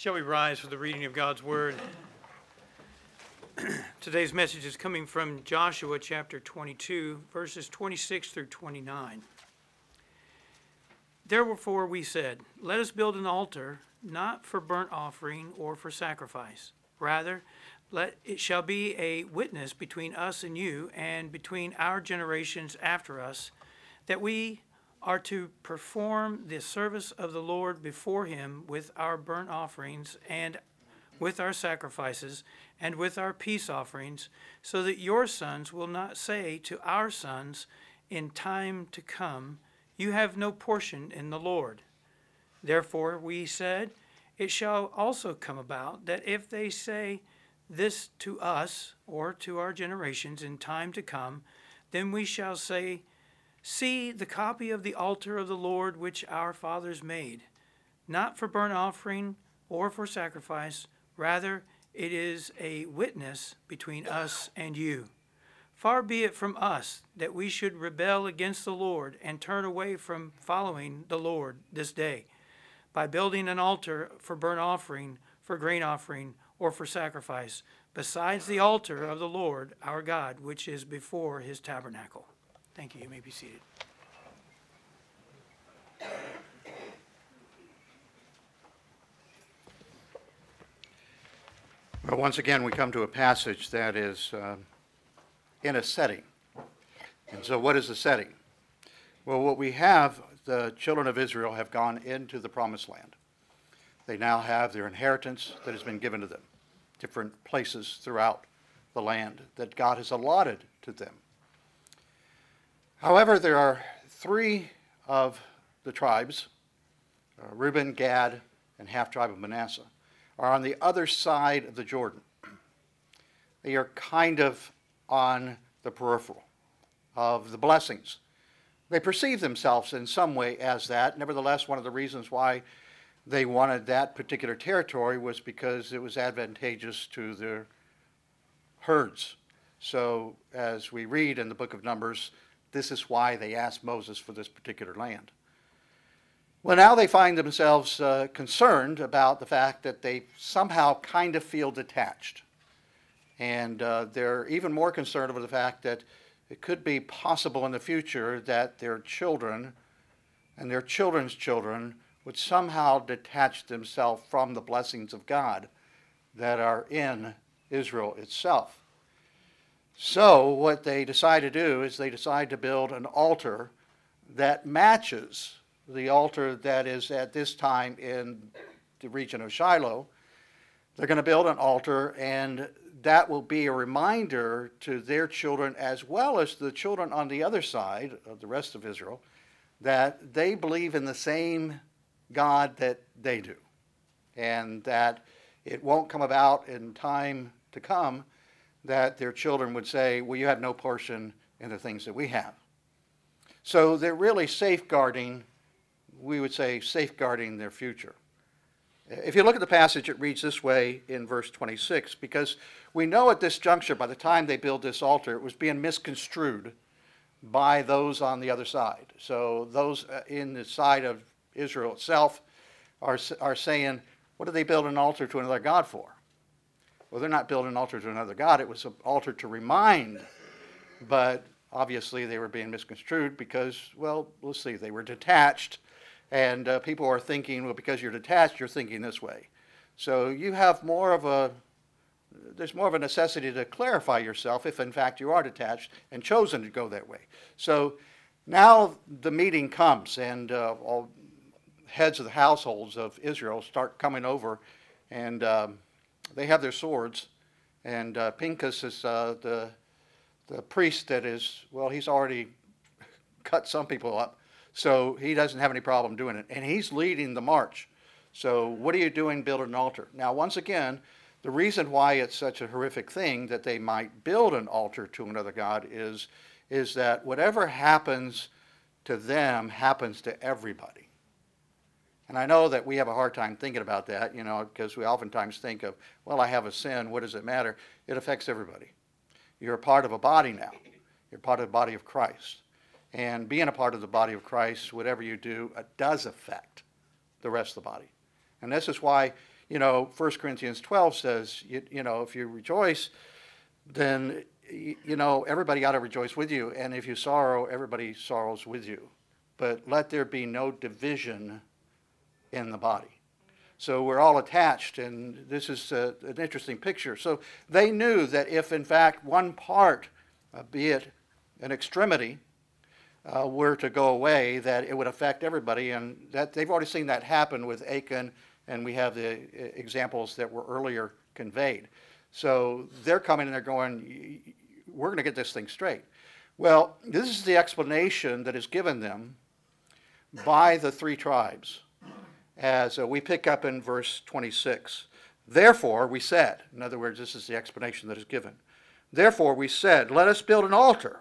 Shall we rise for the reading of God's Word? Today's message is coming from Joshua chapter 22, verses 26 through 29. Therefore we said, let us build an altar, not for burnt offering or for sacrifice. Rather, it shall be a witness between us and you, and between our generations after us, that we are to perform the service of the Lord before him with our burnt offerings and with our sacrifices and with our peace offerings, so that your sons will not say to our sons in time to come, you have no portion in the Lord. Therefore we said, it shall also come about that if they say this to us or to our generations in time to come, then we shall say, see the copy of the altar of the Lord which our fathers made, not for burnt offering or for sacrifice, rather it is a witness between us and you. Far be it from us that we should rebel against the Lord and turn away from following the Lord this day, by building an altar for burnt offering, for grain offering, or for sacrifice, besides the altar of the Lord our God, which is before his tabernacle. Thank you. You may be seated. Well, once again, we come to a passage that is in a setting. And so what is the setting? Well, what we have, the children of Israel have gone into the promised land. They now have their inheritance that has been given to them, different places throughout the land that God has allotted to them. However, there are three of the tribes, Reuben, Gad, and half-tribe of Manasseh, are on the other side of the Jordan. They are kind of on the peripheral of the blessings. They perceive themselves in some way as that. Nevertheless, one of the reasons why they wanted that particular territory was because it was advantageous to their herds. So, as we read in the book of Numbers, this is why they asked Moses for this particular land. Well, now they find themselves concerned about the fact that they somehow kind of feel detached. And they're even more concerned over the fact that it could be possible in the future that their children and their children's children would somehow detach themselves from the blessings of God that are in Israel itself. So what they decide to do is they decide to build an altar that matches the altar that is at this time in the region of Shiloh. They're going to build an altar, and that will be a reminder to their children as well as the children on the other side of the rest of Israel that they believe in the same God that they do, and that it won't come about in time to come that their children would say, well, you have no portion in the things that we have. So they're really safeguarding, we would say, safeguarding their future. If you look at the passage, it reads this way in verse 26, because we know at this juncture, by the time they build this altar, it was being misconstrued by those on the other side. So those in the side of Israel itself are saying, what do they build an altar to another God for? Well, they're not building an altar to another God. It was an altar to remind. But obviously they were being misconstrued because, well, let's see, they were detached. And people are thinking, well, because you're detached, you're thinking this way. So you have there's more of a necessity to clarify yourself if in fact you are detached and chosen to go that way. So now the meeting comes, and all heads of the households of Israel start coming over, and they have their swords, and Pinchas is the priest that is, well, he's already cut some people up, so he doesn't have any problem doing it, and he's leading the march. So what are you doing building an altar? Now, once again, the reason why it's such a horrific thing that they might build an altar to another god is that whatever happens to them happens to everybody. And I know that we have a hard time thinking about that, because we oftentimes think of, well, I have a sin, what does it matter? It affects everybody. You're a part of a body now. You're part of the body of Christ. And being a part of the body of Christ, whatever you do, it does affect the rest of the body. And this is why, 1 Corinthians 12 says, if you rejoice, then, everybody ought to rejoice with you. And if you sorrow, everybody sorrows with you. But let there be no division in the body. So we're all attached, and this is an interesting picture. So they knew that if, in fact, one part, be it an extremity, were to go away, that it would affect everybody, and that they've already seen that happen with Achan, and we have the examples that were earlier conveyed. So they're coming and they're going, we're going to get this thing straight. Well, this is the explanation that is given them by the three tribes, as we pick up in verse 26. Therefore, we said, in other words, this is the explanation that is given. Therefore, we said, let us build an altar.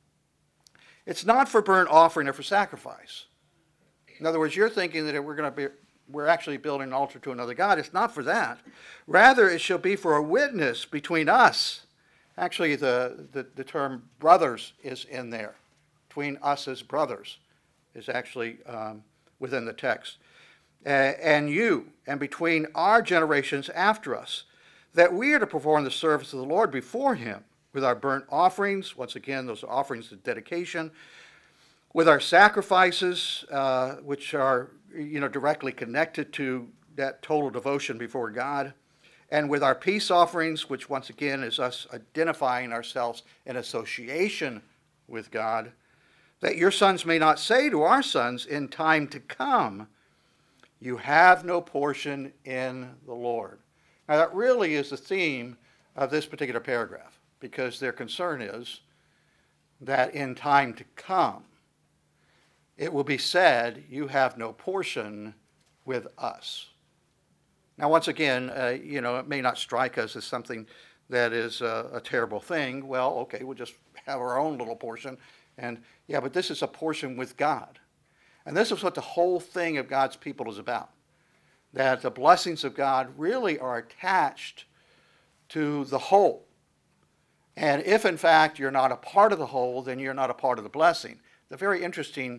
It's not for burnt offering or for sacrifice. In other words, you're thinking that we're actually building an altar to another god. It's not for that. Rather, it shall be for a witness between us. Actually, the term brothers is in there. Between us as brothers is actually within the text. And you, and between our generations after us, that we are to perform the service of the Lord before him with our burnt offerings. Once again, those are offerings of dedication. With our sacrifices, which are directly connected to that total devotion before God. And with our peace offerings, which once again is us identifying ourselves in association with God, that your sons may not say to our sons in time to come, you have no portion in the Lord. Now that really is the theme of this particular paragraph, because their concern is that in time to come, it will be said, you have no portion with us. Now, once again, it may not strike us as something that is a terrible thing. Well, okay, we'll just have our own little portion. But this is a portion with God. And this is what the whole thing of God's people is about. That the blessings of God really are attached to the whole. And if, in fact, you're not a part of the whole, then you're not a part of the blessing. The very interesting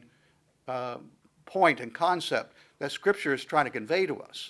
point and concept that Scripture is trying to convey to us.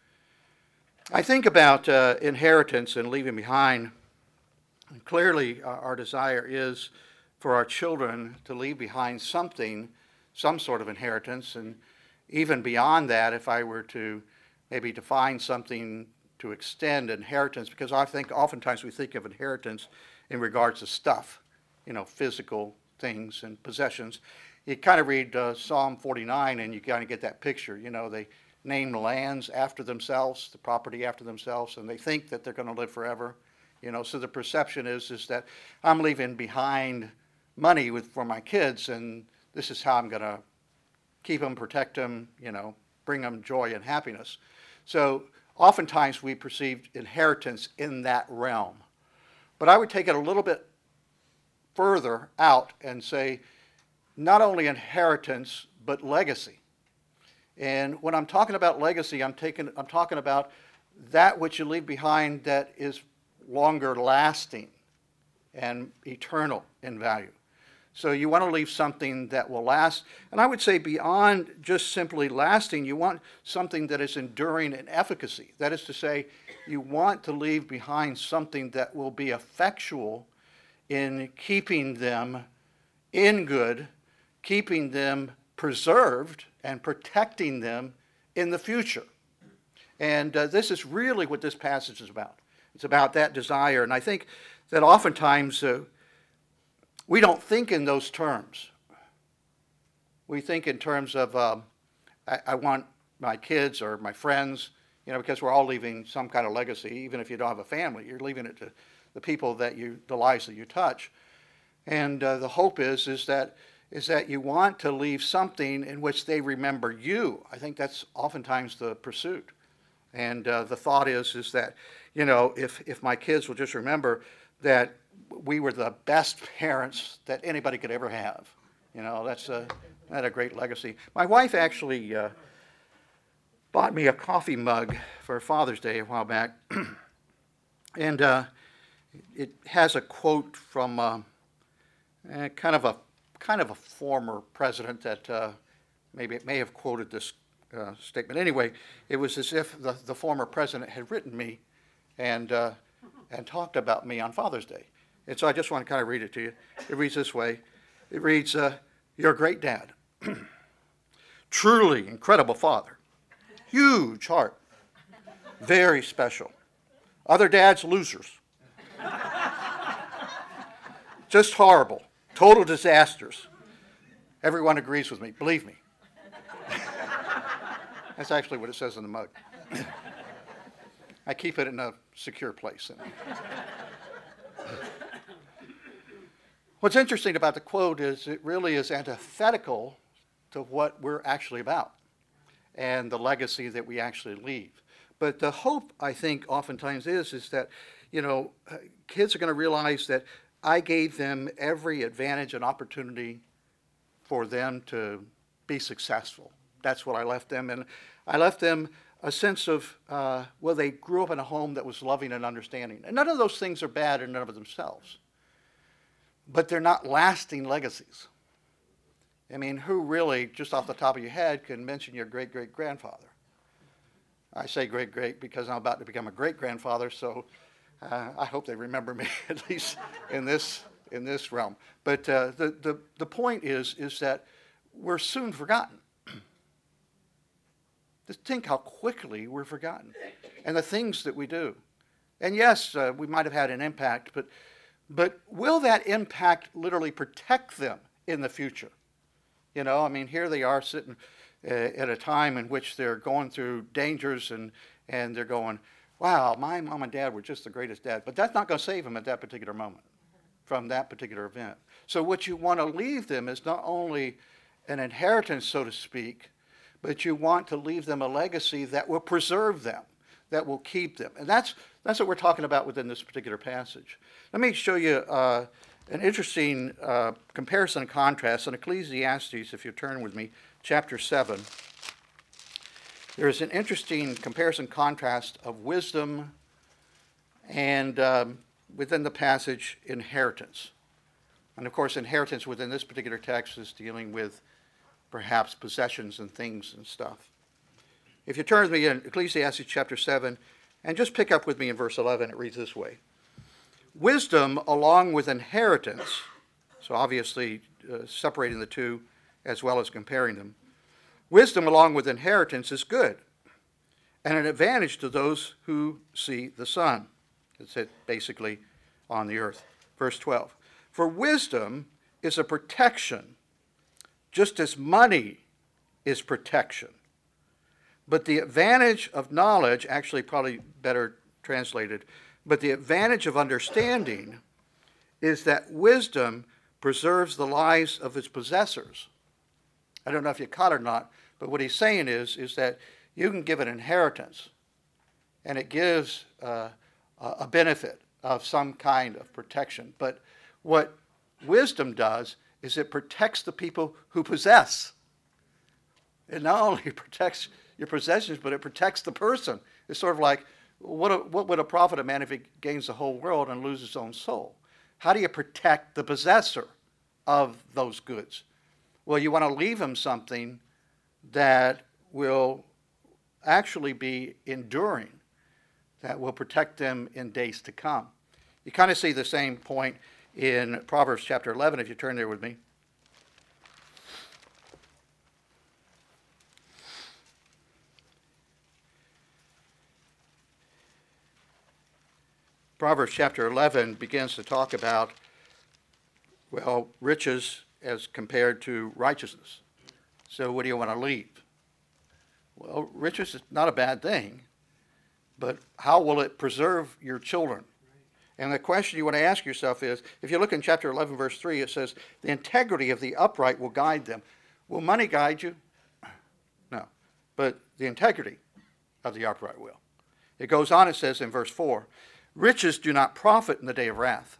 I think about inheritance and leaving behind. And clearly, our desire is for our children to leave behind something, some sort of inheritance. And even beyond that, if I were to maybe define something to extend inheritance, because I think oftentimes we think of inheritance in regards to stuff, physical things and possessions. You kind of read Psalm 49 and you kind of get that picture. They name the lands after themselves, the property after themselves, and they think that they're going to live forever. So the perception is that I'm leaving behind money for my kids, and this is how I'm going to keep them, protect them, bring them joy and happiness. So oftentimes we perceive inheritance in that realm. But I would take it a little bit further out and say, not only inheritance, but legacy. And when I'm talking about legacy, I'm talking about that which you leave behind that is longer lasting and eternal in value. So you want to leave something that will last. And I would say beyond just simply lasting, you want something that is enduring in efficacy. That is to say, you want to leave behind something that will be effectual in keeping them in good, keeping them preserved, and protecting them in the future. And this is really what this passage is about. It's about that desire. And I think that oftentimes we don't think in those terms. We think in terms of, I want my kids or my friends, because we're all leaving some kind of legacy. Even if you don't have a family, you're leaving it to the people the lives that you touch. And the hope is that you want to leave something in which they remember you. I think that's oftentimes the pursuit. And the thought is that, if my kids will just remember that we were the best parents that anybody could ever have, that's a great legacy. My wife actually bought me a coffee mug for Father's Day a while back. And it has a quote from kind of a former president that may have quoted this statement. Anyway, it was as if the former president had written me and talked about me on Father's Day. And so I just want to kind of read it to you. It reads this way. It reads, "You're a great dad. Truly incredible father. Huge heart. Very special. Other dads, losers. Just horrible. Total disasters. Everyone agrees with me. Believe me." That's actually what it says in the mug. I keep it in a secure place. What's interesting about the quote is it really is antithetical to what we're actually about and the legacy that we actually leave. But the hope, I think, oftentimes is that, kids are going to realize that I gave them every advantage and opportunity for them to be successful. That's what I left them. And I left them a sense of, they grew up in a home that was loving and understanding. And none of those things are bad in and of themselves. But they're not lasting legacies. I mean, who really, just off the top of your head, can mention your great-great-grandfather? I say great-great because I'm about to become a great-grandfather, so I hope they remember me, at least in this realm. But the point is that we're soon forgotten. Just think how quickly we're forgotten, and the things that we do. And yes, we might have had an impact, but will that impact literally protect them in the future? Here they are sitting at a time in which they're going through dangers and they're going, wow, my mom and dad were just the greatest dad. But that's not going to save them at that particular moment from that particular event. So what you want to leave them is not only an inheritance, so to speak, but you want to leave them a legacy that will preserve them, that will keep them. And that's what we're talking about within this particular passage. Let me show you an interesting comparison and contrast in Ecclesiastes, if you turn with me, chapter 7. There's an interesting comparison contrast of wisdom and within the passage, inheritance. And of course, inheritance within this particular text is dealing with perhaps possessions and things and stuff. If you turn with me in Ecclesiastes chapter 7, and just pick up with me in verse 11, it reads this way. Wisdom along with inheritance, so obviously separating the two as well as comparing them. Wisdom along with inheritance is good and an advantage to those who see the sun. It's it basically on the earth. Verse 12. For wisdom is a protection, just as money is protection. But the advantage of knowledge, actually probably better translated, but the advantage of understanding is that wisdom preserves the lives of its possessors. I don't know if you caught it or not, but what he's saying is that you can give an inheritance, and it gives a benefit of some kind of protection. But what wisdom does is it protects the people who possess. It not only protects your possessions, but it protects the person. It's sort of like, what would it profit a man if he gains the whole world and loses his own soul? How do you protect the possessor of those goods? Well, you want to leave him something that will actually be enduring, that will protect them in days to come. You kind of see the same point in Proverbs chapter 11, if you turn there with me. Proverbs chapter 11 begins to talk about, riches as compared to righteousness. So what do you want to leave? Well, riches is not a bad thing, but how will it preserve your children? And the question you want to ask yourself is, if you look in chapter 11, verse 3, it says, the integrity of the upright will guide them. Will money guide you? No, but the integrity of the upright will. It goes on, it says in verse 4, riches do not profit in the day of wrath,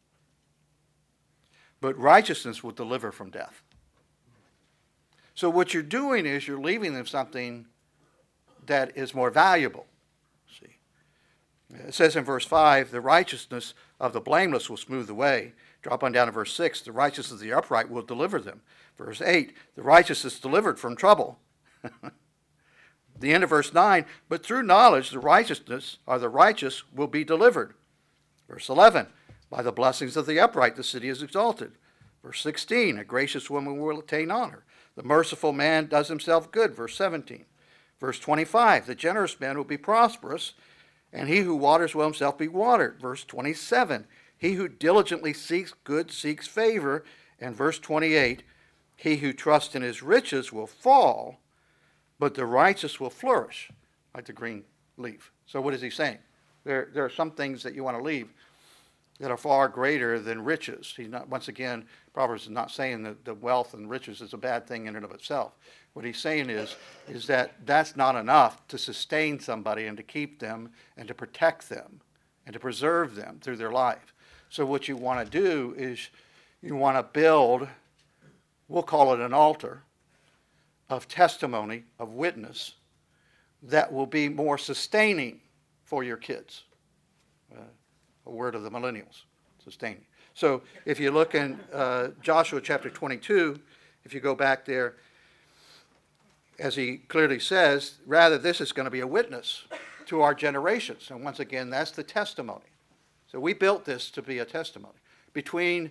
but righteousness will deliver from death. So what you're doing is you're leaving them something that is more valuable. See, it says in verse 5, the righteousness of the blameless will smooth the way. Drop on down to verse 6, the righteousness of the upright will deliver them. Verse 8, the righteous is delivered from trouble. The end of verse 9, but through knowledge the righteous will be delivered. Verse 11, by the blessings of the upright the city is exalted. Verse 16, a gracious woman will attain honor. The merciful man does himself good. Verse 17. Verse 25, the generous man will be prosperous, and he who waters will himself be watered. Verse 27, he who diligently seeks good seeks favor. And verse 28, he who trusts in his riches will fall, but the righteous will flourish like the green leaf. So what is he saying? There are some things that you want to leave that are far greater than riches. He's not, once again, Proverbs is not saying that the wealth and riches is a bad thing in and of itself. What he's saying is that that's not enough to sustain somebody and to keep them and to protect them and to preserve them through their life. So what you want to do is you want to build, we'll call it an altar, of testimony, of witness, that will be more sustaining for your kids. A word of the millennials, sustaining. So if you look in Joshua chapter 22, if you go back there, as he clearly says, rather this is going to be a witness to our generations. And once again, that's the testimony. So we built this to be a testimony between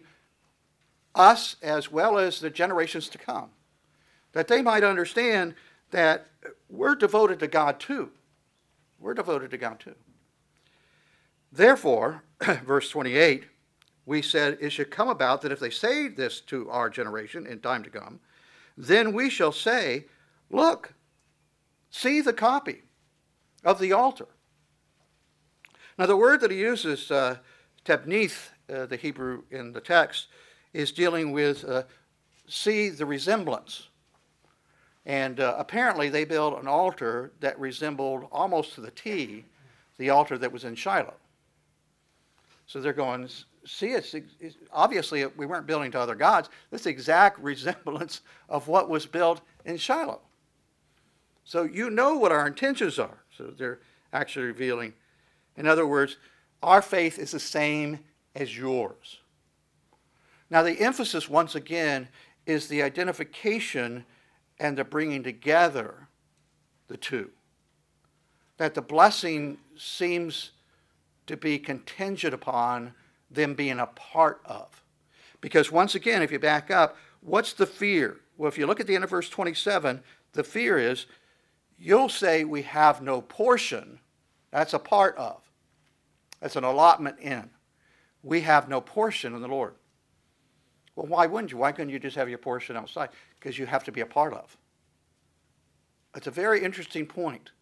us as well as the generations to come, that they might understand that we're devoted to God too. We're devoted to God too. Therefore, verse 28, we said it should come about that if they say this to our generation in time to come, then we shall say, look, see the copy of the altar. Now the word that he uses, tebnith, the Hebrew in the text, is dealing with see the resemblance. And apparently they built an altar that resembled almost to the T the altar that was in Shiloh. So they're going, see, it's obviously we weren't building to other gods. This exact resemblance of what was built in Shiloh. So you know what our intentions are. So they're actually revealing. In other words, our faith is the same as yours. Now the emphasis, once again, is the identification and the bringing together the two. That the blessing seems to be contingent upon them being a part of. Because once again, if you back up, what's the fear? Well, if you look at the end of verse 27, the fear is, you'll say we have no portion. That's a part of. That's an allotment in. We have no portion in the Lord. Well, why wouldn't you? Why couldn't you just have your portion outside? Because you have to be a part of. It's a very interesting point.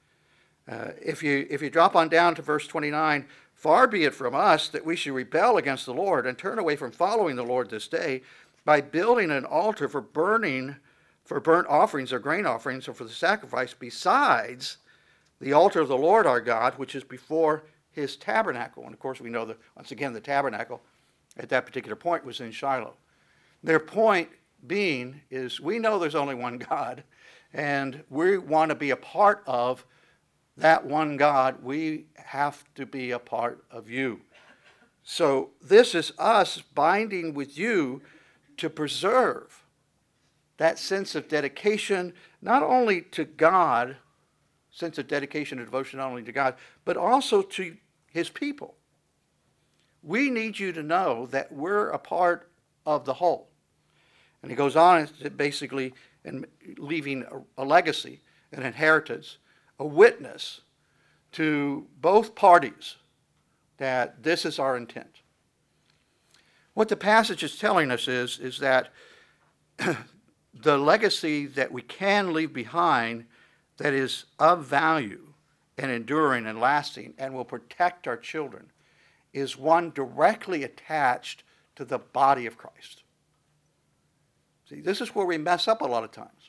If you drop on down to verse 29, far be it from us that we should rebel against the Lord and turn away from following the Lord this day by building an altar for burnt offerings or grain offerings or for the sacrifice besides the altar of the Lord our God, which is before his tabernacle. And of course we know that, once again, the tabernacle at that particular point was in Shiloh. Their point being is we know there's only one God, and we want to be a part of that one God. We have to be a part of you. So this is us binding with you to preserve that sense of dedication, not only to God, sense of dedication and devotion not only to God, but also to his people. We need you to know that we're a part of the whole. And he goes on basically in leaving a legacy, an inheritance, a witness to both parties that this is our intent. What the passage is telling us is that the legacy that we can leave behind that is of value and enduring and lasting and will protect our children is one directly attached to the body of Christ. See, this is where we mess up a lot of times.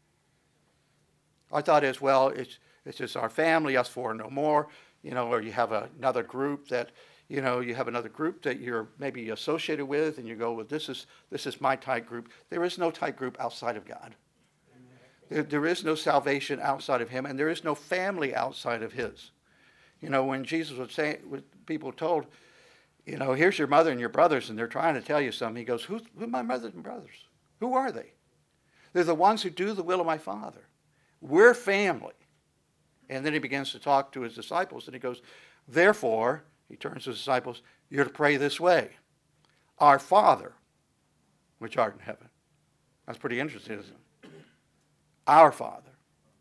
Our thought is, well, it's just our family, us four, no more, or you have another group that, you have another group that you're maybe associated with, and you go, well, this is my tight group. There is no tight group outside of God. There is no salvation outside of him, and there is no family outside of his. When Jesus was saying, people told, here's your mother and your brothers, and they're trying to tell you something. He goes, who are my mothers and brothers? Who are they? They're the ones who do the will of my Father. We're family. And then he begins to talk to his disciples, and he goes, therefore, he turns to his disciples, you're to pray this way. Our Father, which art in heaven. That's pretty interesting, isn't it? Our Father.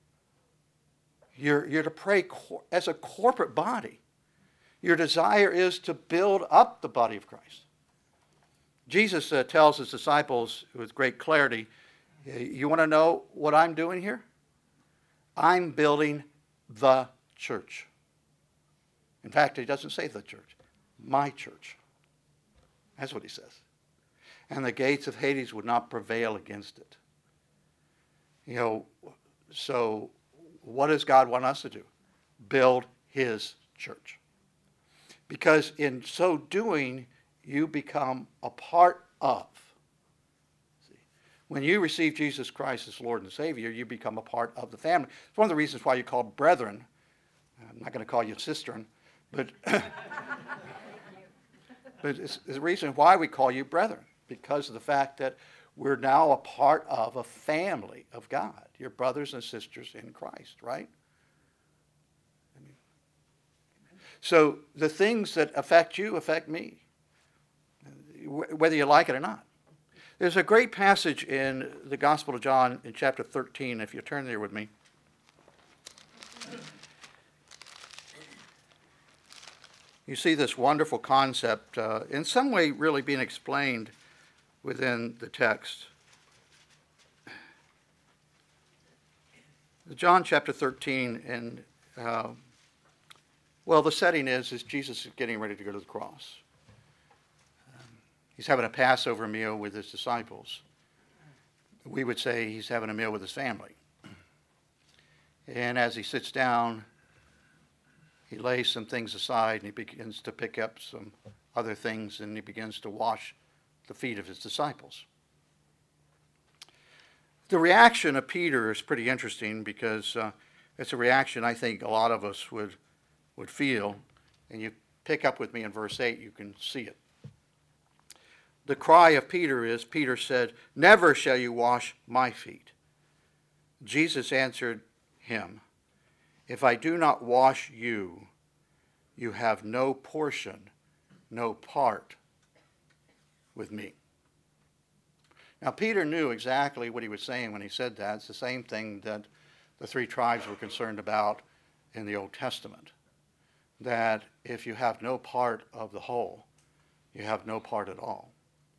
You're to pray as a corporate body. Your desire is to build up the body of Christ. Jesus tells his disciples with great clarity, you want to know what I'm doing here? I'm building the church. In fact, he doesn't say the church, my church. That's what he says. And the gates of Hades would not prevail against it. So what does God want us to do? Build his church. Because in so doing, you become a part of. See, when you receive Jesus Christ as Lord and Savior, you become a part of the family. It's one of the reasons why you call brethren. I'm not going to call you sistren, but but it's the reason why we call you brethren, because of the fact that we're now a part of a family of God. You're brothers and sisters in Christ, right? So the things that affect you affect me, whether you like it or not. There's a great passage in the Gospel of John in chapter 13, if you turn there with me. You see this wonderful concept in some way really being explained within the text. John chapter 13, and the setting is Jesus is getting ready to go to the cross. He's having a Passover meal with his disciples. We would say he's having a meal with his family. And as he sits down, he lays some things aside and he begins to pick up some other things and he begins to wash the feet of his disciples. The reaction of Peter is pretty interesting because it's a reaction I think a lot of us would feel. And you pick up with me in verse 8, you can see it. The cry of Peter is, Peter said, never shall you wash my feet. Jesus answered him, if I do not wash you, you have no portion, no part with me. Now, Peter knew exactly what he was saying when he said that. It's the same thing that the three tribes were concerned about in the Old Testament. That if you have no part of the whole, you have no part at all.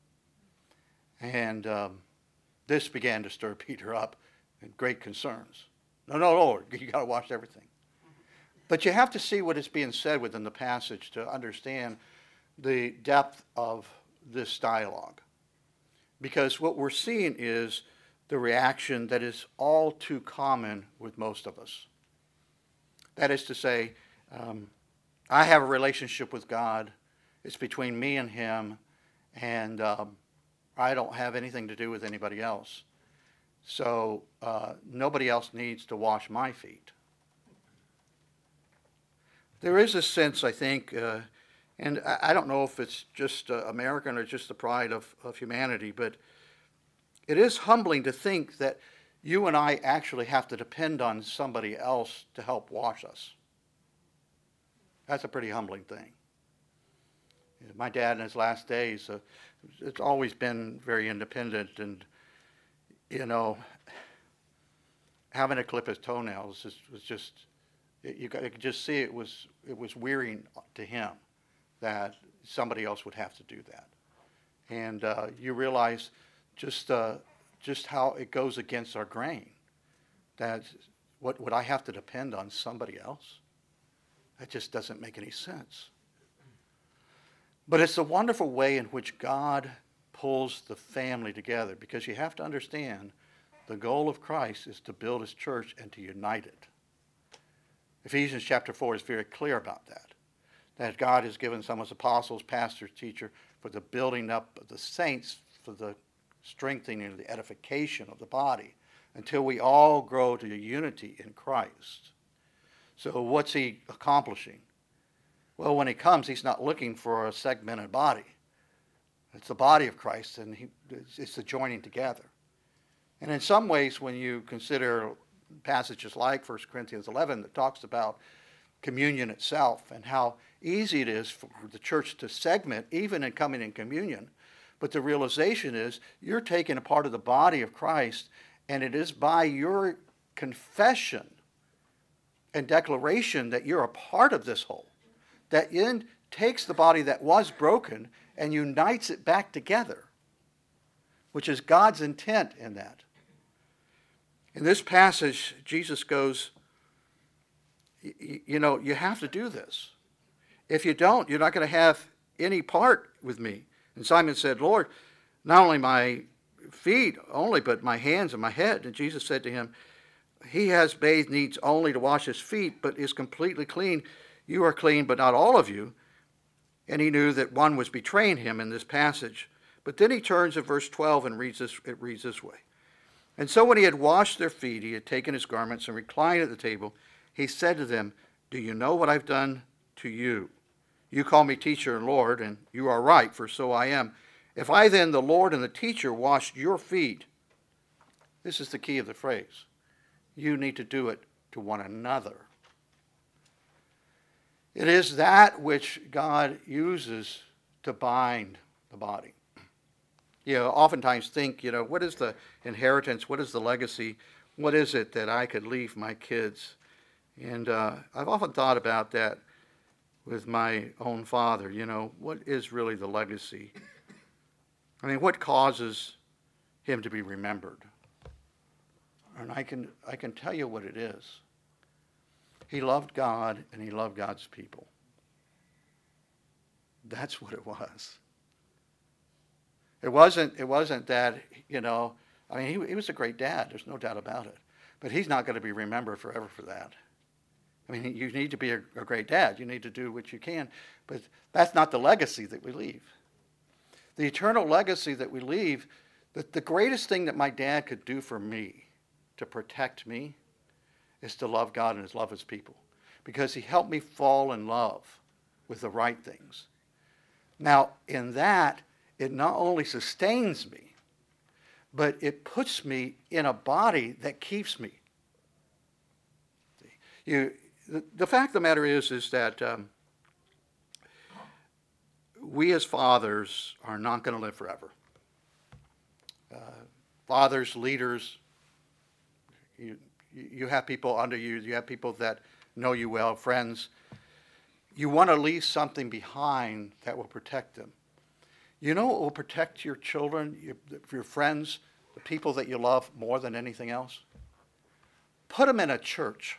And this began to stir Peter up in great concerns. No, Lord, you got to wash everything. But you have to see what is being said within the passage to understand the depth of this dialogue. Because what we're seeing is the reaction that is all too common with most of us. That is to say, I have a relationship with God. It's between me and him, and I don't have anything to do with anybody else. So nobody else needs to wash my feet. There is a sense, I think, and I don't know if it's just American or just the pride of humanity, but it is humbling to think that you and I actually have to depend on somebody else to help wash us. That's a pretty humbling thing. My dad in his last days, it's always been very independent, and, having to clip his toenails was just, you could just see it was wearying to him that somebody else would have to do that. And you realize just how it goes against our grain. That what would I have to depend on somebody else? That just doesn't make any sense. But it's a wonderful way in which God pulls the family together, because you have to understand the goal of Christ is to build his church and to unite it. Ephesians chapter 4 is very clear about that God has given some as apostles, pastors, teachers, for the building up of the saints, for the strengthening and the edification of the body, until we all grow to unity in Christ. So what's he accomplishing? Well, when he comes, he's not looking for a segmented body. It's the body of Christ, and it's the joining together. And in some ways, when you consider passages like 1 Corinthians 11 that talks about communion itself and how easy it is for the church to segment even in coming in communion. But the realization is you're taking a part of the body of Christ, and it is by your confession and declaration that you're a part of this whole, that then takes the body that was broken and unites it back together, which is God's intent in that. In this passage, Jesus goes, you have to do this. If you don't, you're not going to have any part with me. And Simon said, Lord, not only my feet only, but my hands and my head. And Jesus said to him, he has bathed needs only to wash his feet, but is completely clean. You are clean, but not all of you. And he knew that one was betraying him in this passage. But then he turns to verse 12 and it reads this way. And so when he had washed their feet, he had taken his garments and reclined at the table. He said to them, do you know what I've done to you? You call me teacher and Lord, and you are right, for so I am. If I then, the Lord and the teacher, washed your feet, this is the key of the phrase, you need to do it to one another. It is that which God uses to bind the body. Oftentimes think, what is the inheritance? What is the legacy? What is it that I could leave my kids? And I've often thought about that with my own father. What is really the legacy? I mean, what causes him to be remembered? And I can tell you what it is. He loved God and he loved God's people. That's what it was. It wasn't that, he was a great dad. There's no doubt about it. But he's not going to be remembered forever for that. I mean, you need to be a great dad. You need to do what you can. But that's not the legacy that we leave. The eternal legacy that we leave, the greatest thing that my dad could do for me to protect me is to love God and love his people. Because he helped me fall in love with the right things. Now, in that, it not only sustains me, but it puts me in a body that keeps me. The fact of the matter is that we as fathers are not going to live forever. Fathers, leaders, you have people under you, you have people that know you well, friends. You want to leave something behind that will protect them. You know what will protect your children, your friends, the people that you love more than anything else? Put them in a church.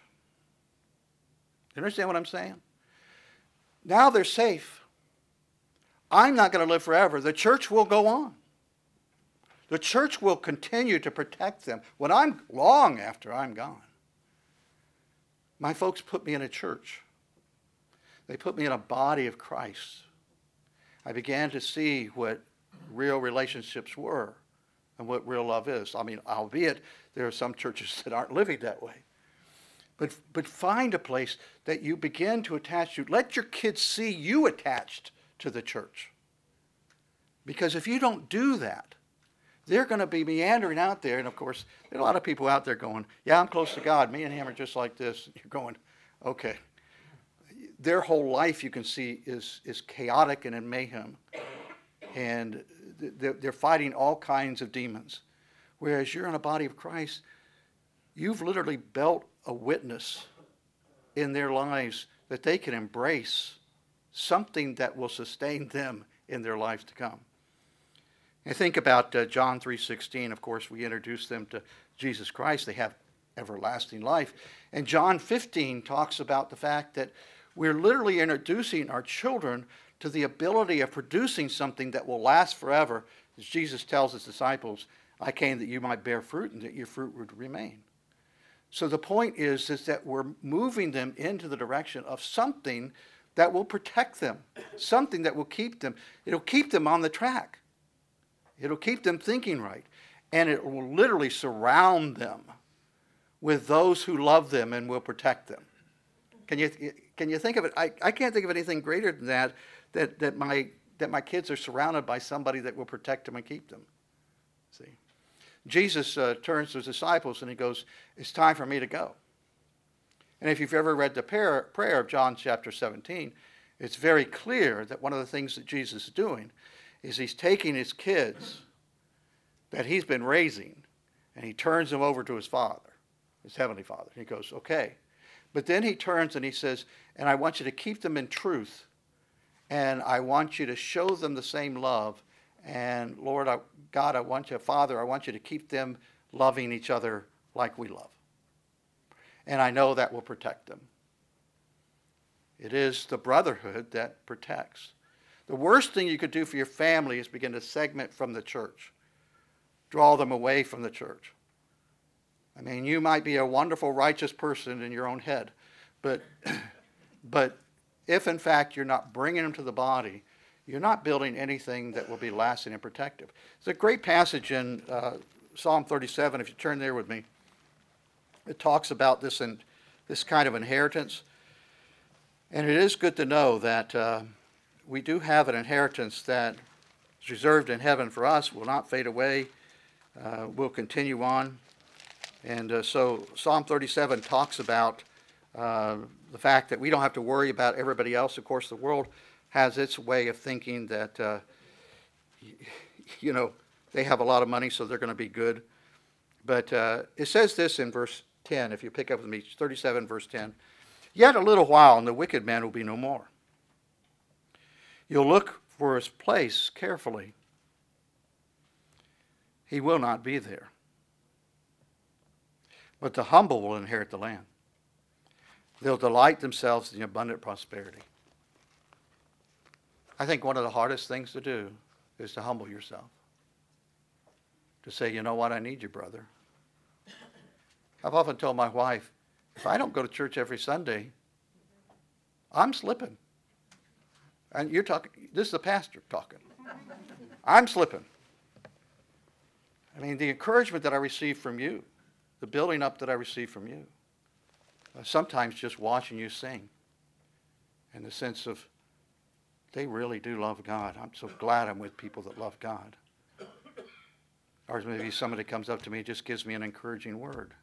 You understand what I'm saying? Now they're safe. I'm not going to live forever. The church will go on. The church will continue to protect them when I'm long after I'm gone. My folks put me in a church. They put me in a body of Christ. I began to see what real relationships were and what real love is. I mean, albeit there are some churches that aren't living that way. But find a place that you begin to attach to. Let your kids see you attached to the church. Because if you don't do that, they're going to be meandering out there. And of course, there are a lot of people out there going, yeah, I'm close to God. Me and him are just like this. You're going, okay. Their whole life, you can see, is chaotic and in mayhem. And they're fighting all kinds of demons. Whereas you're in a body of Christ, you've literally built a witness in their lives that they can embrace something that will sustain them in their lives to come. And think about John 3:16. Of course, we introduce them to Jesus Christ. They have everlasting life. And John 15 talks about the fact that we're literally introducing our children to the ability of producing something that will last forever. As Jesus tells his disciples, I came that you might bear fruit and that your fruit would remain. So the point is that we're moving them into the direction of something that will protect them, something that will keep them. It'll keep them on the track. It'll keep them thinking right. And it will literally surround them with those who love them and will protect them. Can you think of it? I can't think of anything greater than that my kids are surrounded by somebody that will protect them and keep them. See? Jesus turns to his disciples and he goes, it's time for me to go. And if you've ever read the prayer of John chapter 17, it's very clear that one of the things that Jesus is doing is he's taking his kids that he's been raising and he turns them over to his Father, his heavenly Father. And he goes, okay. But then he turns and he says, and I want you to keep them in truth, and I want you to show them the same love. And Lord, God, Father, I want you to keep them loving each other like we love. And I know that will protect them. It is the brotherhood that protects. The worst thing you could do for your family is begin to segment from the church, draw them away from the church. I mean, you might be a wonderful, righteous person in your own head, but if in fact you're not bringing them to the body, you're not building anything that will be lasting and protective. There's a great passage in Psalm 37, if you turn there with me. It talks about this kind of inheritance. And it is good to know that we do have an inheritance that is reserved in heaven for us, will not fade away, will continue on. And so Psalm 37 talks about the fact that we don't have to worry about everybody else. Of course, the world has its way of thinking that, they have a lot of money, so they're going to be good. But it says this in verse 10, if you pick up with me, 37 verse 10. Yet a little while, and the wicked man will be no more. You'll look for his place carefully. He will not be there. But the humble will inherit the land. They'll delight themselves in abundant prosperity. I think one of the hardest things to do is to humble yourself. To say, you know what, I need you, brother. I've often told my wife, if I don't go to church every Sunday, I'm slipping. And you're talking, this is the pastor talking. I'm slipping. I mean, the encouragement that I receive from you, the building up that I receive from you, sometimes just watching you sing, in the sense of, they really do love God. I'm so glad I'm with people that love God. Or maybe somebody comes up to me and just gives me an encouraging word.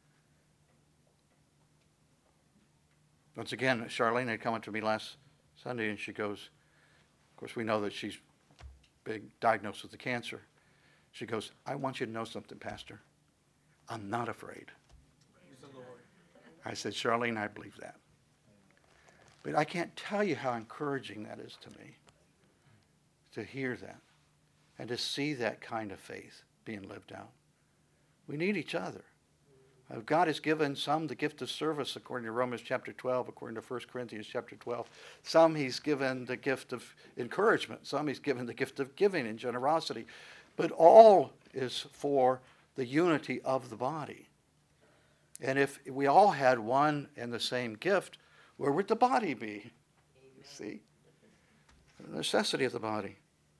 Once again, Charlene had come up to me last Sunday and she goes, of course we know that she's big diagnosed with the cancer. She goes, I want you to know something, Pastor. I'm not afraid. Praise the Lord. I said, Charlene, I believe that. But I can't tell you how encouraging that is to me, to hear that and to see that kind of faith being lived out. We need each other. God has given some the gift of service according to Romans chapter 12, according to 1 Corinthians chapter 12. Some he's given the gift of encouragement. Some he's given the gift of giving and generosity. But all is for the unity of the body. And if we all had one and the same gift, where would the body be? You see? The necessity of the body.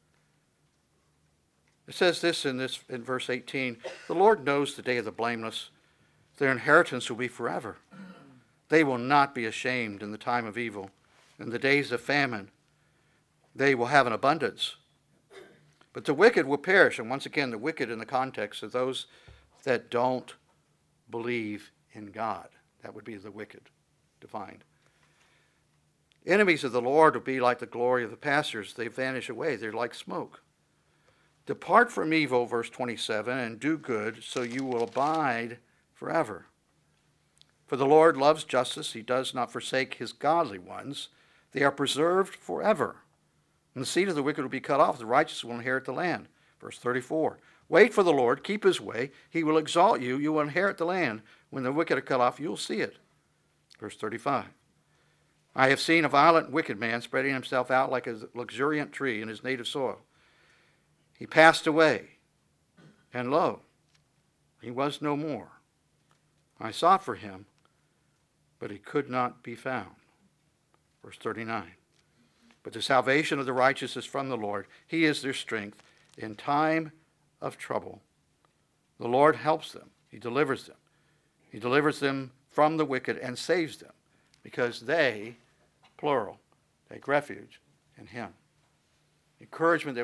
It says this in verse 18, the Lord knows the day of the blameless. Their inheritance will be forever. They will not be ashamed in the time of evil. In the days of famine, they will have an abundance. But the wicked will perish. And once again, the wicked in the context of those that don't believe in God. That would be the wicked defined. Enemies of the Lord will be like the glory of the pastures. They vanish away. They're like smoke. Depart from evil, verse 27, and do good, so you will abide forever. For the Lord loves justice. He does not forsake his godly ones. They are preserved forever. And the seed of the wicked will be cut off. The righteous will inherit the land. Verse 34. Wait for the Lord. Keep his way. He will exalt you. You will inherit the land. When the wicked are cut off, you will see it. Verse 35. I have seen a violent wicked man spreading himself out like a luxuriant tree in his native soil. He passed away, and lo, he was no more. I sought for him, but he could not be found. Verse 39. But the salvation of the righteous is from the Lord. He is their strength in time of trouble. The Lord helps them. He delivers them. He delivers them from the wicked and saves them because they, plural, take refuge in him. Encouragement that we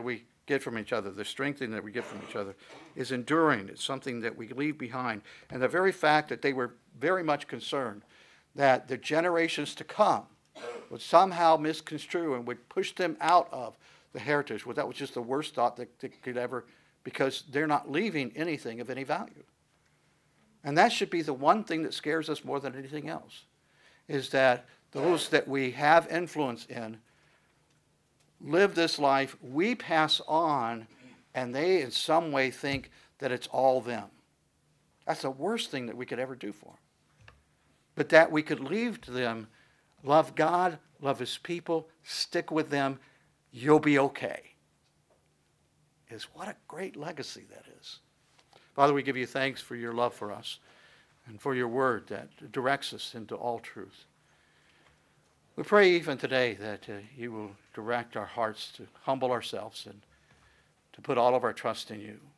get from each other, the strengthening that we get from each other, is enduring. It's something that we leave behind. And the very fact that they were very much concerned that the generations to come would somehow misconstrue and would push them out of the heritage, well, that was just the worst thought that could ever, because they're not leaving anything of any value. And that should be the one thing that scares us more than anything else, is that those that we have influence in live this life, we pass on, and they in some way think that it's all them. That's the worst thing that we could ever do for them. But that we could leave to them, love God, love his people, stick with them, you'll be okay, is what a great legacy that is. Father, we give you thanks for your love for us and for your word that directs us into all truth. We pray even today that you will direct our hearts to humble ourselves and to put all of our trust in you.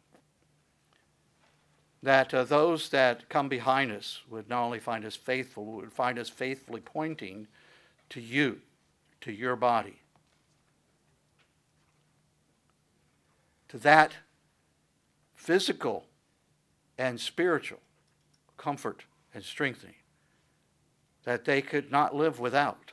That those that come behind us would not only find us faithful, but would find us faithfully pointing to you, to your body, to that physical and spiritual comfort and strengthening that they could not live without.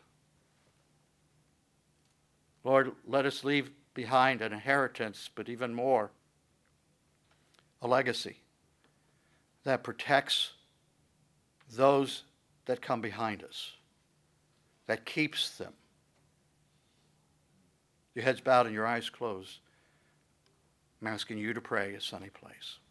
Lord, let us leave behind an inheritance, but even more, a legacy that protects those that come behind us, that keeps them. Your heads bowed and your eyes closed. I'm asking you to pray a sunny place.